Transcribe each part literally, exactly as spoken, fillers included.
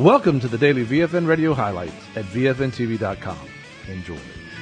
Welcome to the daily V F N Radio highlights at V F N T V dot com. Enjoy.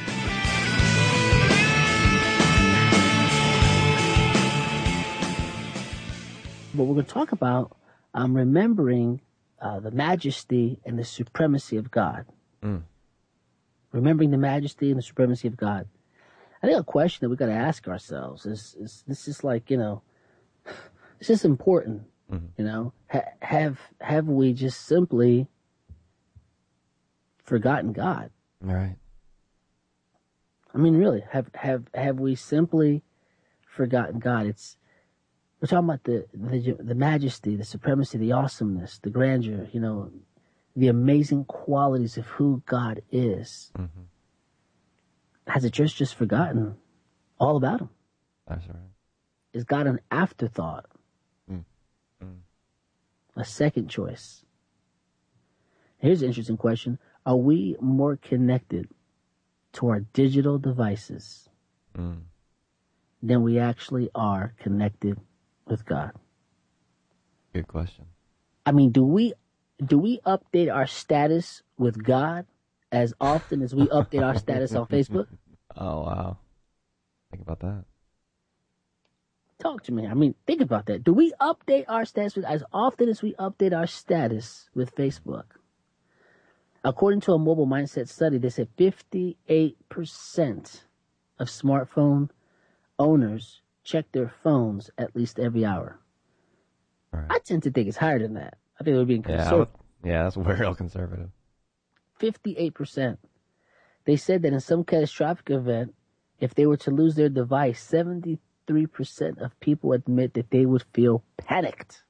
But we're going to talk about um, remembering uh, the majesty and the supremacy of God. Mm. Remembering the majesty and the supremacy of God. I think a question that we got to ask ourselves is, is this is like, you know, this is important. Mm-hmm. You know, ha- have have we just simply forgotten God? All right. I mean, really, have have have we simply forgotten God? It's we're talking about the the, the majesty, the supremacy, the awesomeness, the grandeur. You know, the amazing qualities of who God is. Mm-hmm. Has the church just forgotten all about Him? That's right. Is God an afterthought? Mm. Mm. A second choice? Here's an interesting question. Are we more connected to our digital devices Mm. than we actually are connected with God? Good question. I mean, do we do we update our status with God as often as we update our status on Facebook? Oh, wow. Think about that. Talk to me. I mean, think about that. Do we update our status with, as often as we update our status with Facebook? According to a mobile mindset study, they said fifty-eight percent of smartphone owners check their phones at least every hour. Right. I tend to think it's higher than that. I think we're being Yeah, I conservative. would- yeah, that's real conservative. fifty-eight percent. They said that in some catastrophic event, if they were to lose their device, seventy-three percent of people admit that they would feel panicked.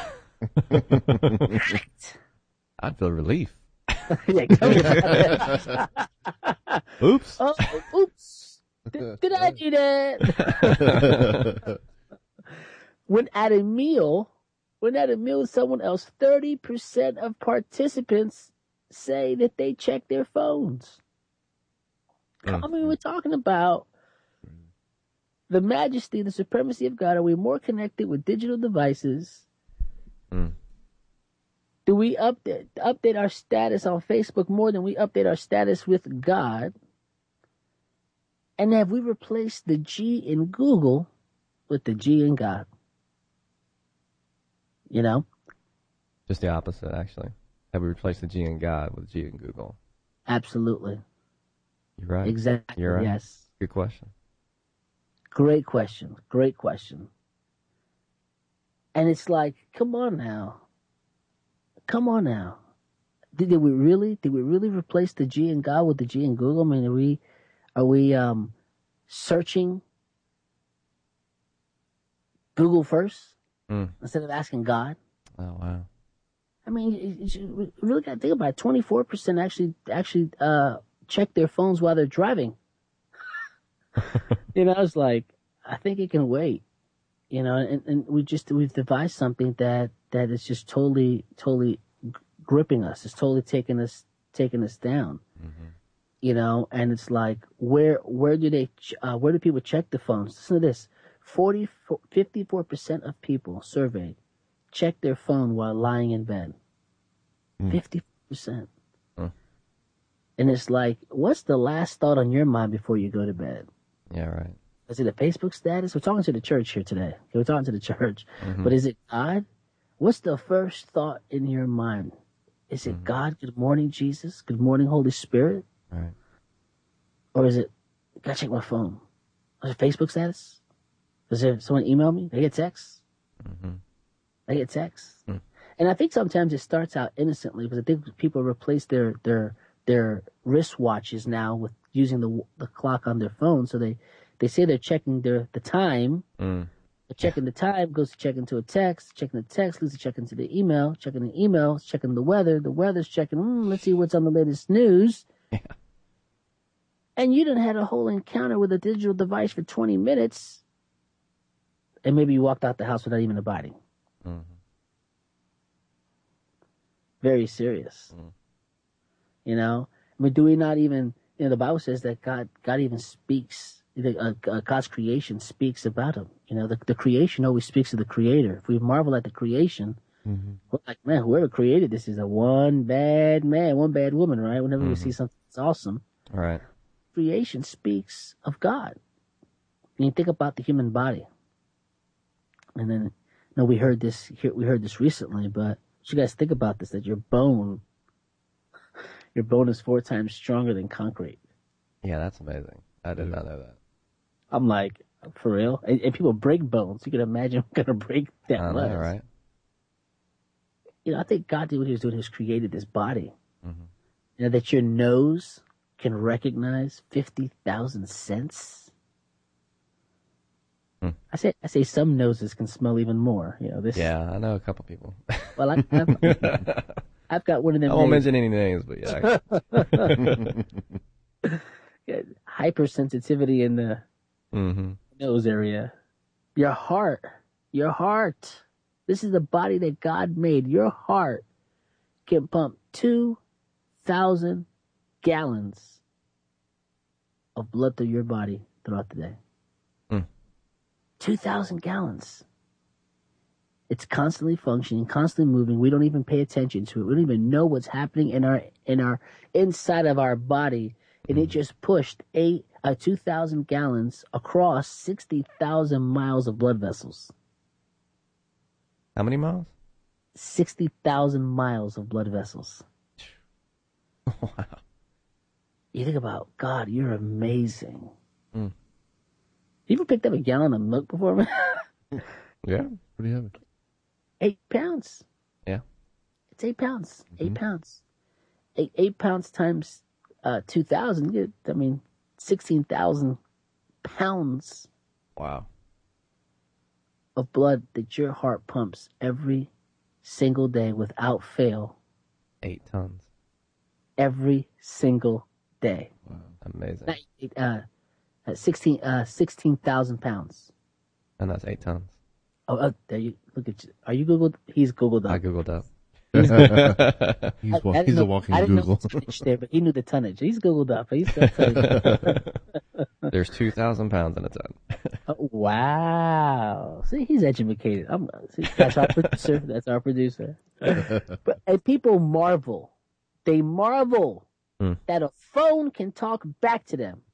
Panicked. I'd feel relief. Yeah, tell me about that. Oops. Oh, oops. Did, did I do that? When at a meal, when at a meal with someone else, thirty percent of participants say that they check their phones. I mean, we're talking about the majesty, the supremacy of God. Are we more connected with digital devices? Mm. Do we update update our status on Facebook more than we update our status with God? And have we replaced the G in Google with the G in God? You know? Just the opposite, actually. Have we replaced the G in God with G in Google? Absolutely. You're right. Exactly. You're right. Yes. Good question. Great question. Great question. And it's like, come on now. Come on now. Did, did we really, did we really replace the G in God with the G in Google? I mean, are we, are we, um, searching Google first Mm. instead of asking God? Oh, wow. I mean, you, you really got to think about it. twenty-four percent actually, actually, uh, check their phones while they're driving. You know, it's like, I think it can wait. You know, and, and we just, we've devised something that, that is just totally, totally gripping us. It's totally taking us, taking us down. Mm-hmm. You know, and it's like, where, where do they, uh, where do people check the phones? Listen to this. forty, fifty-four percent of people surveyed check their phone while lying in bed. Mm. fifty percent. Mm. And it's like, what's the last thought on your mind before you go to bed? Yeah, right. Is it a Facebook status? We're talking to the church here today. Okay, we're talking to the church. Mm-hmm. But is it God? What's the first thought in your mind? Is it Mm-hmm. God? Good morning, Jesus. Good morning, Holy Spirit. Right. Or is it, gotta check my phone? Is it Facebook status? Does there someone email me? They get texts? Mm-hmm. They get texts? Mm. And I think sometimes it starts out innocently because I think people replace their, their, their wristwatches now with using the the clock on their phone. So they, they say they're checking their the time. Mm. But checking the time goes to check into a text. Checking the text goes to check into the email. Checking the email, checking the weather. The weather's checking, mm, let's see what's on the latest news. Yeah. And you done had a whole encounter with a digital device for twenty minutes. And maybe you walked out the house without even abiding. Mm-hmm. Very serious. Mm. You know? I mean, do we not even, you know, the Bible says that God, God even speaks, uh, uh, God's creation speaks about him. You know, the, the creation always speaks of the creator. If we marvel at the creation, Mm-hmm. We're like, man, whoever created this is a one bad man, one bad woman, right? Whenever Mm-hmm. we see something that's awesome, All right. creation speaks of God. And you think about the human body, and then, you know, we heard this here, we heard this recently, but you guys think about this: that your bone, your bone is four times stronger than concrete. Yeah, that's amazing. I did not know that. I'm like, for real? And, and people break bones. You can imagine what gonna break that I much. know, right? You know, I think God did what He was doing. He was created this body. Mm-hmm. You know, that your nose can recognize fifty thousand scents. Hmm. I say, I say some noses can smell even more. You know, this. Yeah, I know a couple people. Well, I, I've, I've got one of them. I won't names. mention any names, but yeah. Yeah, hypersensitivity in the Mm-hmm. nose area. Your heart, your heart. This is the body that God made. Your heart can pump two thousand gallons of blood through your body throughout the day. Mm. two thousand gallons. It's constantly functioning, constantly moving. We don't even pay attention to it. We don't even know what's happening in our in our inside of our body. And it just pushed eight uh, two thousand gallons across sixty thousand miles of blood vessels. How many miles? sixty thousand miles of blood vessels. Wow. You think about, God, you're amazing. Mm. You ever picked up a gallon of milk before, man? Yeah. Pretty heavy. Eight pounds. Yeah. It's eight pounds. Mm-hmm. Eight pounds. Eight, eight pounds times uh, two thousand. I mean, sixteen thousand pounds Wow. of blood that your heart pumps every single day without fail. Eight tons. Every single day. Amazing. Not eight, uh, uh, sixteen, uh, sixteen thousand pounds. And that's eight tons. Oh, uh, there you look at you. Are you Googled? He's Googled up. I googled up. He's, I- wa- I didn't he's know- a walking I didn't Google. know the tonnage there, but he knew the tonnage. He's Googled up. He's got tonnage. There's two thousand pounds in a ton. Oh, wow. See, he's educated. I'm, see, that's our producer. That's our producer. But and people marvel. They marvel Hmm. that a phone can talk back to them.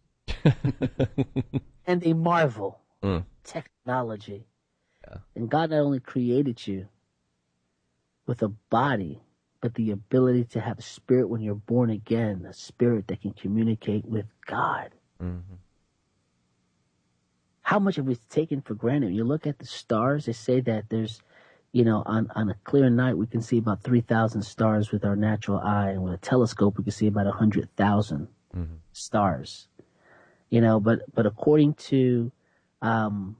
And they marvel. Hmm. Technology. Yeah. And God not only created you with a body, but the ability to have a spirit when you're born again, a spirit that can communicate with God. Mm-hmm. How much have we taken for granted? You look at the stars, they say that there's, you know, on, on a clear night, we can see about three thousand stars with our natural eye. And with a telescope, we can see about one hundred thousand Mm-hmm. stars. You know, but, but according to, um,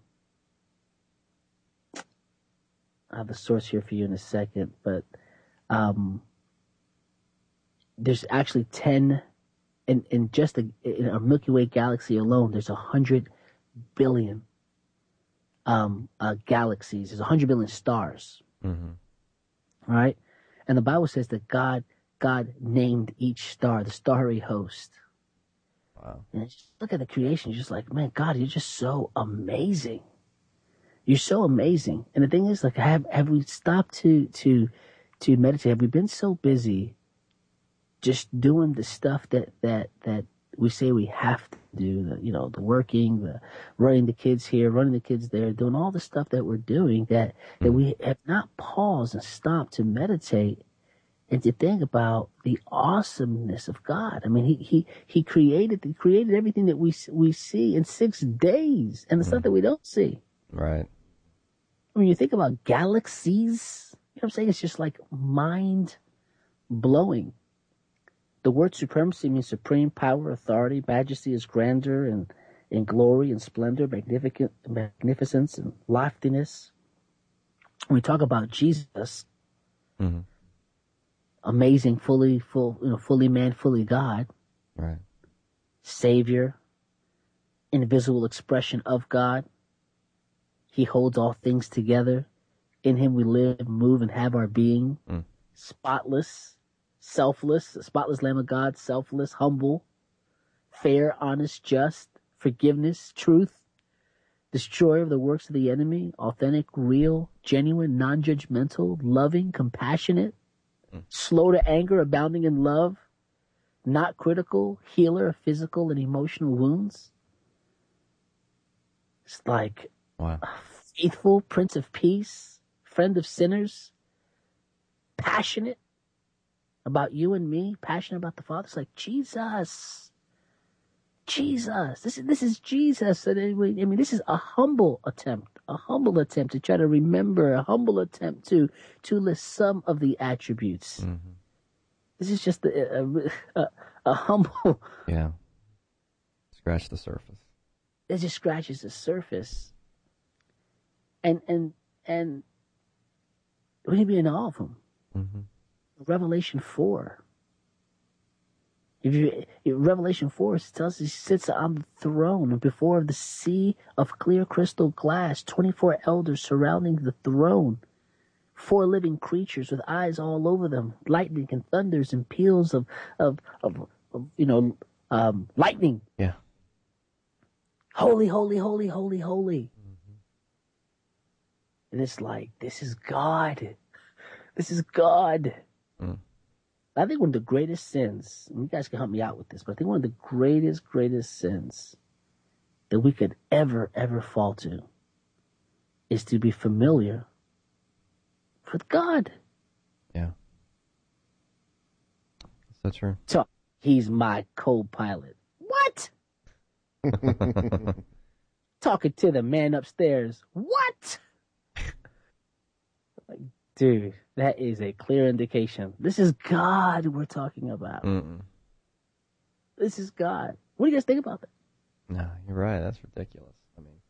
I have a source here for you in a second, but, um, there's actually ten, in, in just a, in our Milky Way galaxy alone, there's a hundred billion um, uh, galaxies. There's a hundred billion stars, Mm-hmm. right? And the Bible says that God, God named each star, the starry host. Wow. And just look at the creation. You're just like, man, God, you're just so amazing. You're so amazing. And the thing is, like, have have we stopped to to to meditate? Have we been so busy just doing the stuff that that that we say we have to do? The, you know, the working, the running the kids here, running the kids there, doing all the stuff that we're doing that that we have not paused and stopped to meditate and to think about the awesomeness of God. I mean, he he he created he created everything that we we see in six days, and the stuff that we don't see. Right. I mean, you think about galaxies. You know what I'm saying? It's just like mind blowing. The word supremacy means supreme power, authority. Majesty is grandeur and, and glory and splendor, magnificent magnificence and loftiness. When we talk about Jesus, Mm-hmm. amazing, fully full, you know, fully man, fully God, Right. Savior, invisible expression of God. He holds all things together. In him we live, move, and have our being. Mm. Spotless, selfless, a spotless Lamb of God, selfless, humble, fair, honest, just, forgiveness, truth, destroyer of the works of the enemy, authentic, real, genuine, non-judgmental, loving, compassionate, mm. slow to anger, abounding in love, not critical, healer of physical and emotional wounds. It's like wow. faithful, Prince of Peace, friend of sinners, passionate about you and me, passionate about the Father. It's like Jesus. Jesus. This is this is Jesus. And I mean, this is a humble attempt, a humble attempt to try to remember, a humble attempt to to list some of the attributes. Mm-hmm. This is just a, a, a, a humble. Yeah. Scratch the surface. It just scratches the surface. And and and we need to be in awe of him. Mm-hmm. Revelation four. If you if Revelation four tells us he sits on the throne, and before the sea of clear crystal glass, twenty-four elders surrounding the throne, four living creatures with eyes all over them, lightning and thunders and peals of of of, of you know um, lightning. Yeah. Holy, holy, holy, holy, holy. Mm-hmm. And it's like, this is God. This is God. Mm. I think one of the greatest sins, and you guys can help me out with this, but I think one of the greatest, greatest sins that we could ever, ever fall to is to be familiar with God. Yeah. That's so true. So, he's my co-pilot. What? Talking to the man upstairs. What? Like, dude, that is a clear indication. This is God we're talking about. Mm-mm. This is God. What do you guys think about that? No, you're right. That's ridiculous. I mean,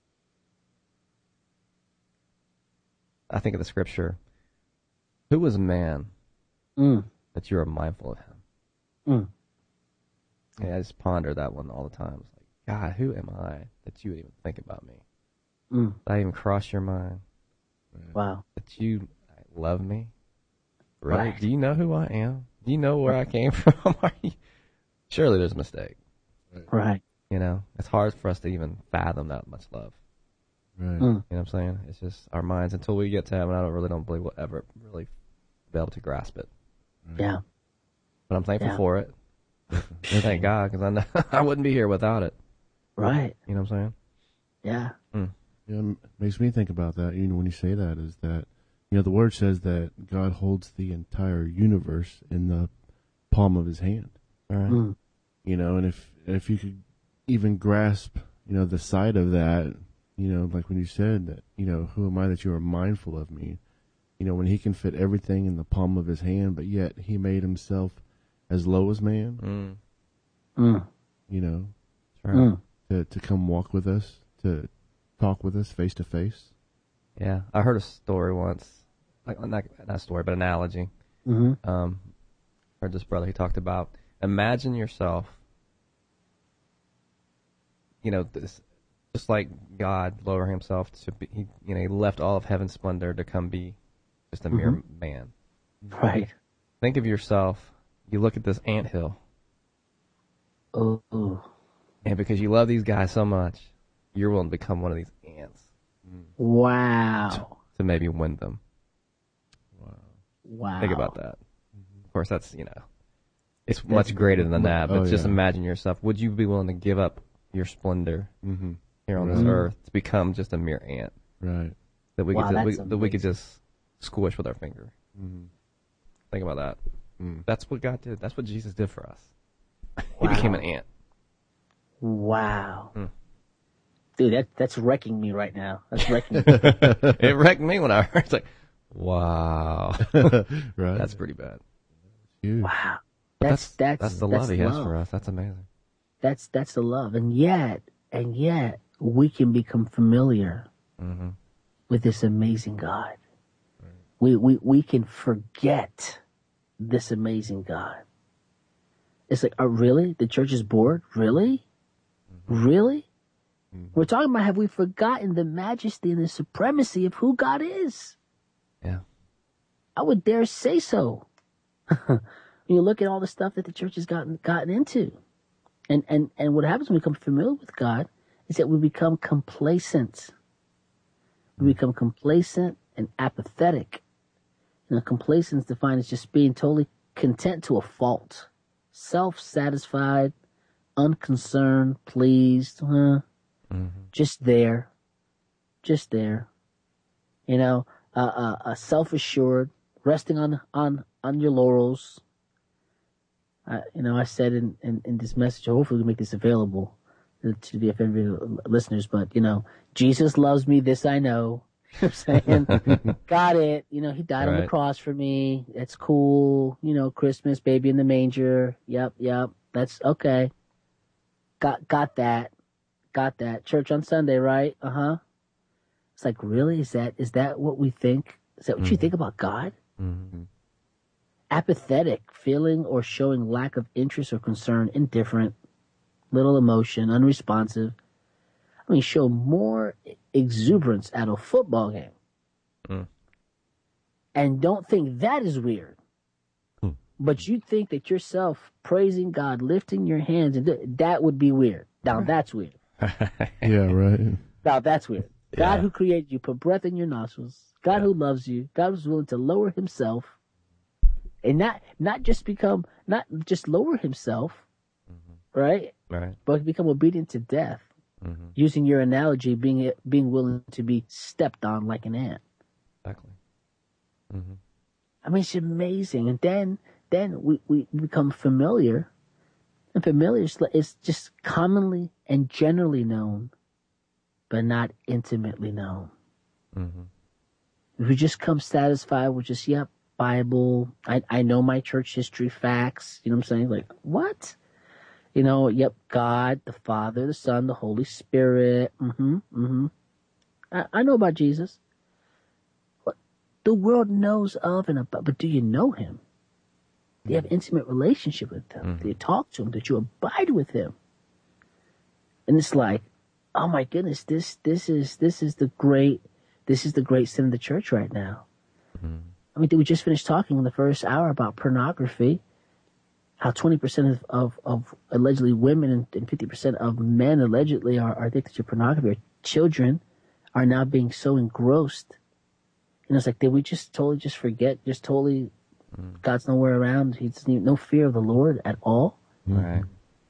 I think of the scripture. Who was man mm. that you are mindful of him? Mm. Yeah, I just ponder that one all the time. It's like, God, who am I that you would even think about me? Mm. Did I even cross your mind? Wow. That you love me? Really? Right. Do you know who I am? Do you know where I came from? Are you... Surely there's a mistake. Right. You know, it's hard for us to even fathom that much love. Right. Mm. You know what I'm saying? It's just our minds, until we get to heaven, I don't really don't believe we'll ever really be able to grasp it. Yeah. But I'm thankful Yeah. for it. And thank God, because I know I wouldn't be here without it. Right. You know what I'm saying? Yeah. Mm. Yeah, it makes me think about that. You know, when you say that, is that, you know, the word says that God holds the entire universe in the palm of his hand. All right. Mm. You know, and if if you could even grasp, you know, the side of that, you know, like when you said that, you know, who am I that you are mindful of me? You know, when he can fit everything in the palm of his hand, but yet he made himself as low as man, Mm. Mm. you know, That's right. Mm. to, to come walk with us, to talk with us face to face. Yeah, I heard a story once, like not not a story, but an analogy. Mm-hmm. Um, heard this brother. He talked about, imagine yourself. You know, this, just like God lowering himself to be, he, you know, he left all of heaven's splendor to come be just a mere Mm-hmm. man. Right. Think of yourself. You look at this anthill, Oh. oh. and because you love these guys so much, you're willing to become one of these ants Wow. to maybe win them. Wow. Think about that. Of course, that's, you know, it's much greater than that, but Oh, just yeah. imagine yourself. Would you be willing to give up your splendor Mm-hmm. here on this Right. earth to become just a mere ant Right. that we Wow, could just, we, that's that we could amazing. just squish with our finger? Mm-hmm. Think about that. Mm. That's what God did. That's what Jesus did for us. He Wow. became an ant. Wow. Mm. Dude, that that's wrecking me right now. That's wrecking me. It wrecked me when I heard. It's like, wow, Right. that's pretty bad. huge. Wow. But That's that's that's the love He has for us. That's amazing. That's that's the love. And yet, and yet we can become familiar Mm-hmm. with this amazing God. We we we can forget this amazing God. It's like, oh, really? The church is bored? Really? Really? We're talking about, have we forgotten the majesty and the supremacy of who God is? Yeah. I would dare say so. When you look at all the stuff that the church has gotten gotten into. And, and, and what happens when we become familiar with God is that we become complacent. We become complacent and apathetic. You know, complacence is defined as just being totally content to a fault. Self-satisfied, unconcerned, pleased, huh? Mm-hmm. Just there. Just there. You know, uh, uh, uh, self-assured, resting on, on, on your laurels. Uh, you know, I said in, in, in this message, hopefully we make this available to the F N V listeners, but, you know, Jesus loves me, this I know. You know what I'm saying? Got it. You know, he died right on the cross for me. It's cool. You know, Christmas, baby in the manger. Yep, yep. That's okay. Got got that. Got that. Church on Sunday, right? Uh-huh. It's like, really? Is that is that what we think? Is that what mm-hmm. you think about God? Mm-hmm. Apathetic, feeling or showing lack of interest or concern, indifferent, little emotion, unresponsive. I mean, show more exuberance at a football game. Mm. And don't think that is weird. Mm. But you think that yourself praising God, lifting your hands, and th- that would be weird. Now that's weird. Yeah, right. Now that's weird. Yeah. God who created you, put breath in your nostrils. God yeah. who loves you. God who's willing to lower himself. And not, not just become, not just lower himself, mm-hmm. right? Right. But become obedient to death. Mm-hmm. Using your analogy, being being willing to be stepped on like an ant. Exactly. Mm-hmm. I mean, it's amazing. And then then we, we become familiar. And familiar is, is just commonly and generally known, but not intimately known. Mm-hmm. If we just come satisfied with just, yep, Bible, I, I know my church history facts. You know what I'm saying? Like, what? You know, yep, God, the Father, the Son, the Holy Spirit. Mm-hmm, mm-hmm. I, I know about Jesus. What the world knows of and about, but do you know him? Do you have intimate relationship with him? Mm-hmm. Do you talk to him? Did you abide with him? And it's like, oh my goodness, this this is this is the great this is the great sin of the church right now. Mm-hmm. I mean, did we just finish talking in the first hour about pornography? How twenty percent of, of, of allegedly women and, and fifty percent of men allegedly are, are addicted to pornography, or children are now being so engrossed. And it's like, did we just totally just forget, just totally, mm. God's nowhere around. He's no fear of the Lord at all. Right.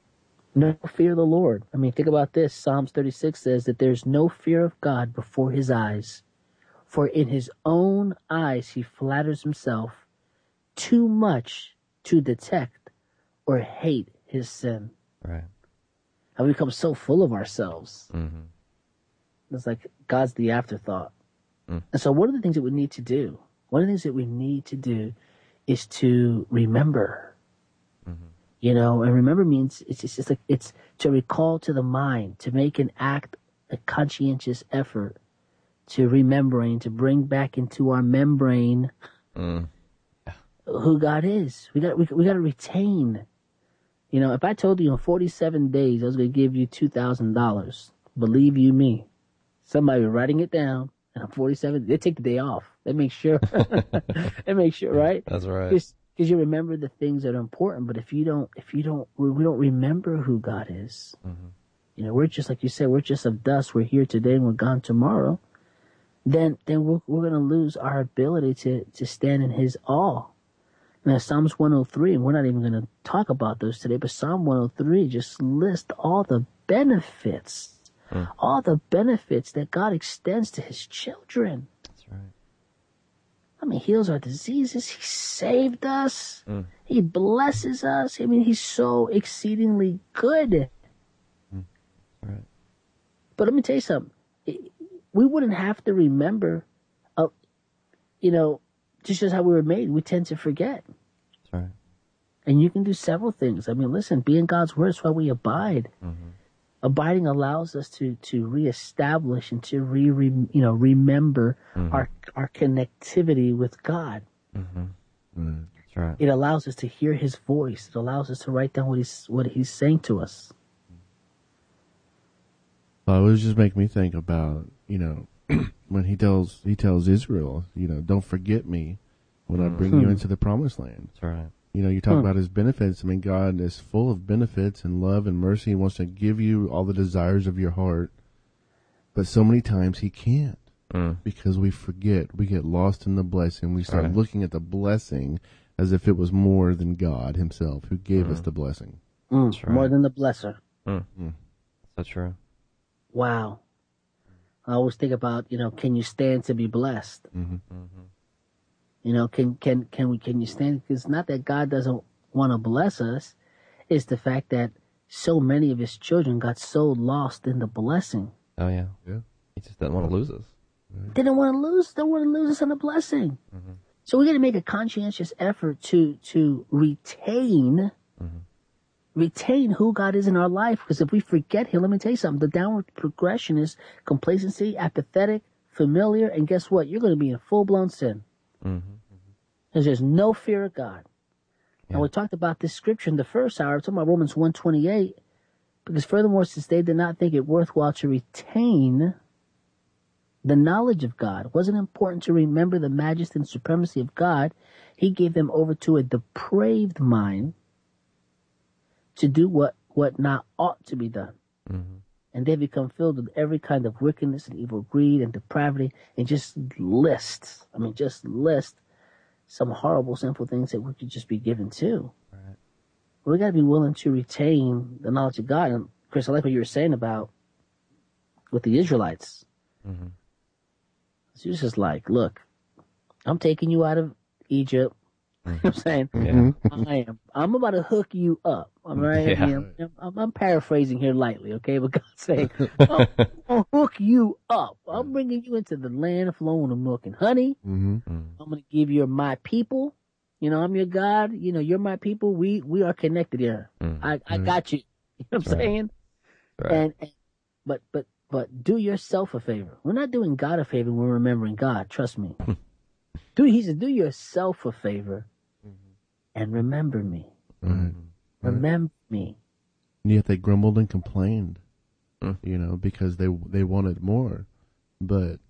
No fear of the Lord. I mean, think about this. Psalms thirty-six says that there's no fear of God before his eyes. For in his own eyes he flatters himself too much to detect or hate his sin. Right. And we become so full of ourselves. Mm-hmm. It's like God's the afterthought. Mm. And so one of the things that we need to do, one of the things that we need to do is to remember. Mm-hmm. You know, and remember means it's just it's like it's to recall to the mind, to make an act, a conscientious effort to remembering, to bring back into our membrane mm. who God is. We got we, we got to retain. You know, if I told you in forty-seven days I was going to give you two thousand dollars, believe you me, somebody was writing it down, and I'm forty-seven, they take the day off. They make sure, they make sure, right? That's right. Because you remember the things that are important, but if you don't, if you don't, we don't remember who God is. Mm-hmm. You know, we're just, like you said, we're just of dust. We're here today and we're gone tomorrow. Then, then we're, we're going to lose our ability to, to stand in his awe. Now, Psalms one oh three, and we're not even going to talk about those today, but Psalm one oh three just lists all the benefits, mm. all the benefits that God extends to his children. That's right. I mean, he heals our diseases. He saved us. Mm. He blesses us. I mean, he's so exceedingly good. Mm. Right. But let me tell you something. We wouldn't have to remember, uh, you know, just as how we were made. We tend to forget. That's right. And you can do several things. I mean, listen, be in God's word is why we abide. Mm-hmm. Abiding allows us to, to reestablish and to re, re you know remember mm-hmm. our our connectivity with God. Mm-hmm. Mm, that's right. It allows us to hear his voice. It allows us to write down what he's what he's saying to us. Well, it would just make me think about, you know, when he tells he tells Israel, you know, don't forget me when I bring hmm. you into the promised land. That's right. You know, you talk Hmm. about his benefits. I mean, God is full of benefits and love and mercy. He wants to give you all the desires of your heart. But so many times he can't Mm. because we forget. We get lost in the blessing. We start Right. looking at the blessing as if it was more than God himself who gave us the blessing. Mm, That's More right. than the blesser. Mm. Mm. So true. Wow. I always think about, you know, can you stand to be blessed? Mm-hmm. Mm-hmm. You know, can can can we can you stand? Because not that God doesn't want to bless us, it's the fact that so many of His children got so lost in the blessing. Oh yeah. Yeah. He just doesn't want to lose us. They don't want to lose. Don't want to lose us on the blessing. Mhm. So we got to make a conscientious effort to to retain Mhm. retain who God is in our life. Because if we forget Him, let me tell you something. The downward progression is complacency, apathetic, familiar, and guess what? You're going to be in full blown sin. Mhm. Because there's no fear of God. Yeah. And we talked about this scripture in the first hour, talking about Romans one twenty-eight, because furthermore, since they did not think it worthwhile to retain the knowledge of God, it wasn't important to remember the majesty and supremacy of God, he gave them over to a depraved mind to do what, what not ought to be done. Mhm. And they become filled with every kind of wickedness and evil greed and depravity, and just list, I mean, just list some horrible, sinful things that we could just be given to. Right. We got to be willing to retain the knowledge of God. And Chris, I like what you were saying about with the Israelites. Mhm. So it's just like, look, I'm taking you out of Egypt. You know what I'm saying? Yeah. I am. I'm about to hook you up. All right. Yeah. I mean, I'm, I'm, I'm paraphrasing here lightly, okay? But God's saying, I'm gonna hook you up. I'm bringing you into the land flowing with milk and honey. Mm-hmm. Mm. I'm gonna give you my people. You know, I'm your God. You know, you're my people. We we are connected here. Mm. I, I Right. got you. You know what I'm Right. saying? Right. And, and but but but do yourself a favor. We're not doing God a favor when we're remembering God. Trust me. do he said, do yourself a favor and remember me. Right. Mhm. Remember me. And yet they grumbled and complained, Mm. you know, because they they wanted more. But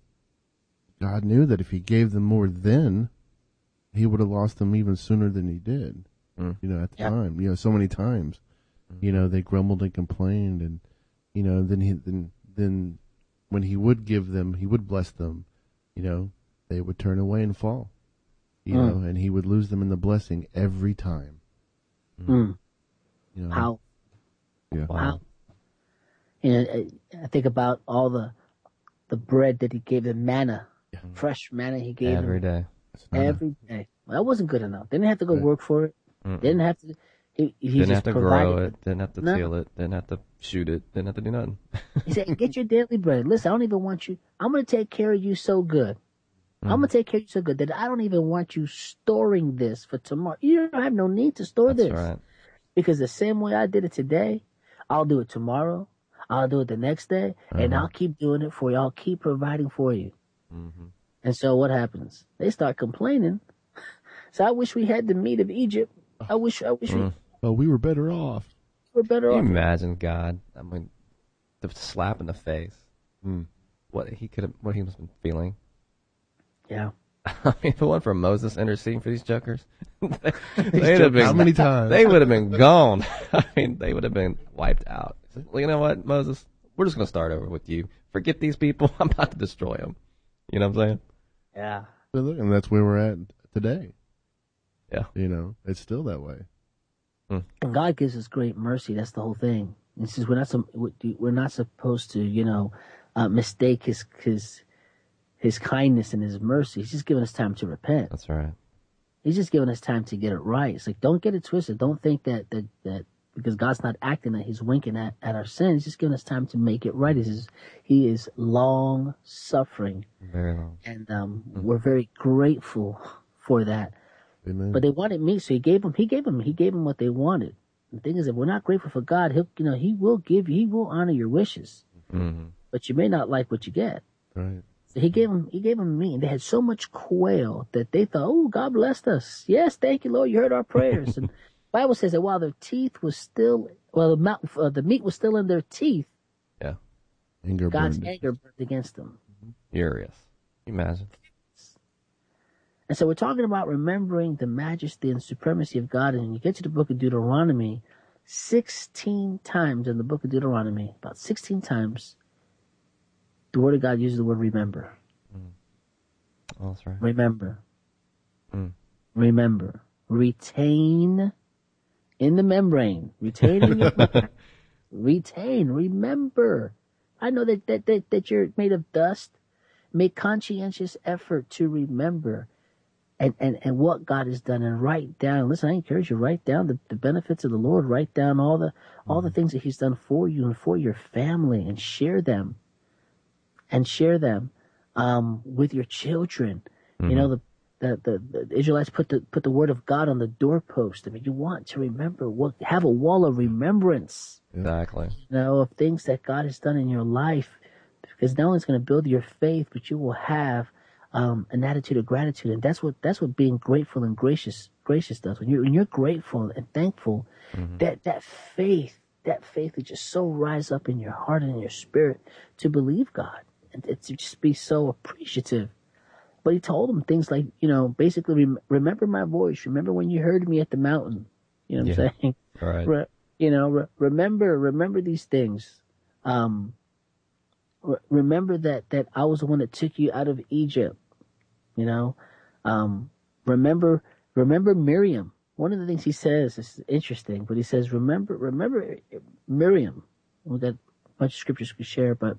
God knew that if he gave them more then, he would have lost them even sooner than he did. Mm. You know, at the Yeah. time, you know, so many times, you know, they grumbled and complained, and you know, then he then then when he would give them, he would bless them, you know, they would turn away and fall, you Mm. know, and he would lose them in the blessing every time. Mm. You know, How yeah, Wow. how you know, I- I think about all the the bread that he gave them, manna, Yeah. fresh manna he gave Every them day. It's not a- every day. Well, that wasn't good enough. They didn't have to go Right. work for it. Mm-mm. Didn't have to. He, he Didn't just have to provided grow it. it. Didn't have to No. till it. Didn't have to shoot it. Didn't have to do nothing. He said, "Get your daily bread. Listen, I don't even want you. I'm going to take care of you so good. I'm going to take care of you so good that I don't even want you storing this for tomorrow. You don't have no need to store That's this right. because the same way I did it today, I'll do it tomorrow. I'll do it the next day, and Uh-huh. I'll keep doing it for you. I'll keep providing for you." Mm-hmm. And so what happens? They start complaining. So I wish we had the meat of Egypt. I wish. I wish we Mm. Oh, we were better off. were better Can you off. imagine God? I mean, the slap in the face. Mm. What he could have, what he must have been feeling. Yeah. I mean, the one for Moses interceding for these jokers. they, they'd have been, How many times? They would have been gone. I mean, they would have been wiped out. Well, you know what, Moses? We're just going to start over with you. Forget these people. I'm about to destroy them. You know what I'm saying? Yeah. And that's where we're at today. Yeah. You know, it's still that way. And God gives us great mercy. That's the whole thing. He says we're not some, we're not supposed to, you know, uh, mistake his his his kindness and his mercy. He's just giving us time to repent. That's right. He's just giving us time to get it right. It's like, don't get it twisted. Don't think that that that because God's not acting that He's winking at, at our sin. He's just giving us time to make it right. He is He is long suffering, Very long. and um, we're very grateful for that. Amen. But they wanted me, so he gave them. He gave them. He gave them what they wanted. The thing is, if we're not grateful for God, he'll, you know, He will give you. He will honor your wishes, Mm-hmm. but you may not like what you get. Right. So he gave them. He gave them meat. And they had so much quail that they thought, "Oh, God blessed us. Yes, thank you, Lord. You heard our prayers." And the Bible says that while their teeth was still, well, the mouth, uh, the meat was still in their teeth, Yeah. Anger God's burned it. anger burned against them. Furious. Can you imagine? And so we're talking about remembering the majesty and supremacy of God. And you get to the book of Deuteronomy, sixteen times in the book of Deuteronomy, about sixteen times, the word of God uses the word remember. Mm. Oh, that's right. Remember. Mm. Remember. Retain in the membrane. Retain in your mind. Retain. Remember. I know that, that, that, that you're made of dust. Make conscientious effort to remember. And, and, and what God has done, and write down. Listen, I encourage you, write down the, the benefits of the Lord. Write down all the all the things that He's done for you and for your family, and share them. And share them um, with your children. Mm-hmm. You know, the, the the the Israelites put the put the word of God on the doorpost. I mean, you want to remember what have a wall of remembrance. Exactly. You know, of things that God has done in your life, because not only it's going to build your faith, but you will have Um, an attitude of gratitude, and that's what that's what being grateful and gracious gracious does. When you're when you're grateful and thankful, mm-hmm. that that faith that faith will just so rise up in your heart and in your spirit to believe God, and it, to just be so appreciative. But He told them things like, you know, basically, rem- remember my voice. Remember when you heard me at the mountain. You know what yeah. I'm saying? Right. Re- you know, re- remember remember these things. Um, Remember that, that I was the one that took you out of Egypt, you know. Um, remember, remember Miriam. One of the things he says is interesting, but he says, remember, remember Miriam. We've got a bunch of scriptures we share, but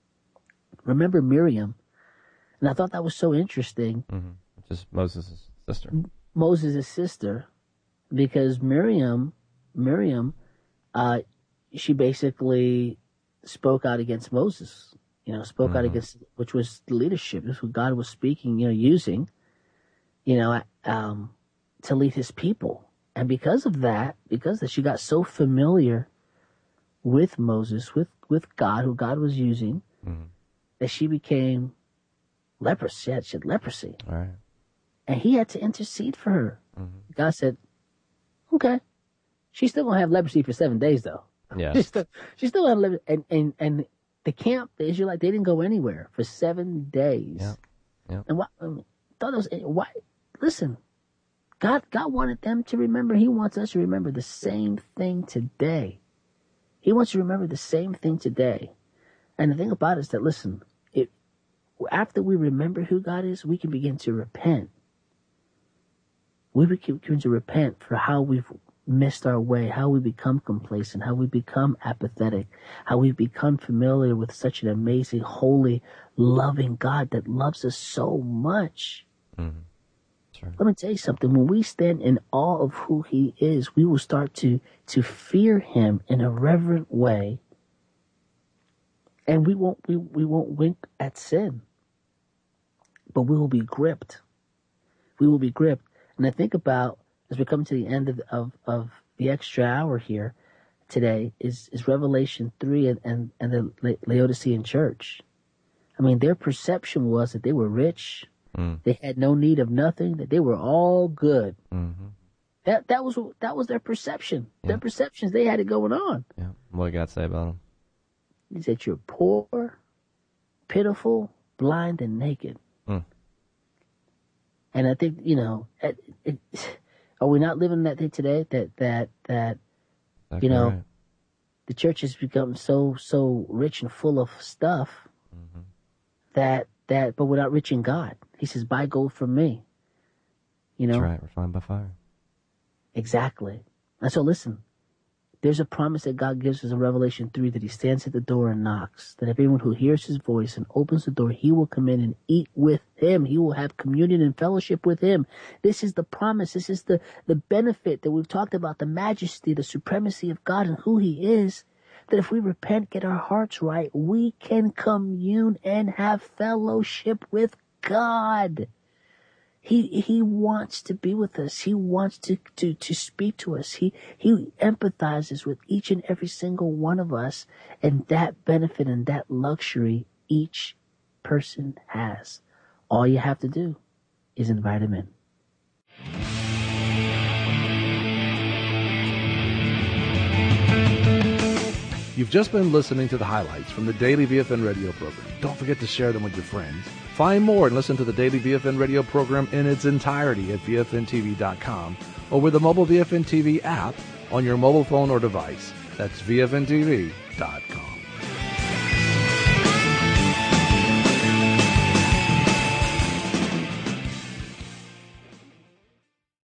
remember Miriam. And I thought that was so interesting. Mm-hmm. Just Moses' sister. Moses' sister, because Miriam, Miriam, uh, she basically spoke out against Moses, you know, spoke mm-hmm. out against, which was the leadership. This is what God was speaking, you know, using, you know, um, to lead His people. And because of that, because that she got so familiar with Moses, with, with God, who God was using, mm-hmm. that she became leprous. She had, she had leprosy. All right. And He had to intercede for her. Mm-hmm. God said, okay, she's still going to have leprosy for seven days though. Yeah. She's still, she's still on living, and, and, and the camp, the Israelites, they didn't go anywhere for seven days. Yeah. Yeah. And what, I mean, thought it was, why, listen, God, God wanted them to remember. He wants us to remember the same thing today. He wants you to remember the same thing today. And the thing about it is that, listen, it, after we remember who God is, we can begin to repent. We begin to repent for how we've missed our way, how we become complacent, how we become apathetic, how we become familiar with such an amazing, holy, loving God that loves us so much. Mm-hmm. Sure. Let me tell you something. When we stand in awe of who He is, we will start to, to fear Him in a reverent way, and we won't we, we won't wink at sin, but we will be gripped. We will be gripped. And I think about, as we come to the end of, of, of the extra hour here today, is, is Revelation three and, and, and the La- Laodicean church. I mean, their perception was that they were rich, mm. they had no need of nothing, that they were all good. Mm-hmm. That that was that was their perception. Yeah. Their perceptions, they had it going on. Yeah. What did God say about them? He said, you're poor, pitiful, blind, and naked. Mm. And I think, you know, it, it, are we not living that day today? That, that, that, That's you know, right. the church has become so, so rich and full of stuff mm-hmm. that, that, but without rich in God. He says, buy gold from me. You know? That's right. Refined by fire. Exactly. And so listen, there's a promise that God gives us in Revelation three that He stands at the door and knocks, that if anyone who hears His voice and opens the door, He will come in and eat with Him. He will have communion and fellowship with Him. This is the promise. This is the, the benefit that we've talked about, the majesty, the supremacy of God and who He is, that if we repent, get our hearts right, we can commune and have fellowship with God. He he wants to be with us. He wants to, to, to speak to us. He he empathizes with each and every single one of us, and that benefit and that luxury each person has. All you have to do is invite Him in. You've just been listening to the highlights from the Daily V F N Radio program. Don't forget to share them with your friends. Find more and listen to the Daily V F N Radio program in its entirety at V F N T V dot com or with the mobile V F N T V app on your mobile phone or device. That's V F N T V dot com.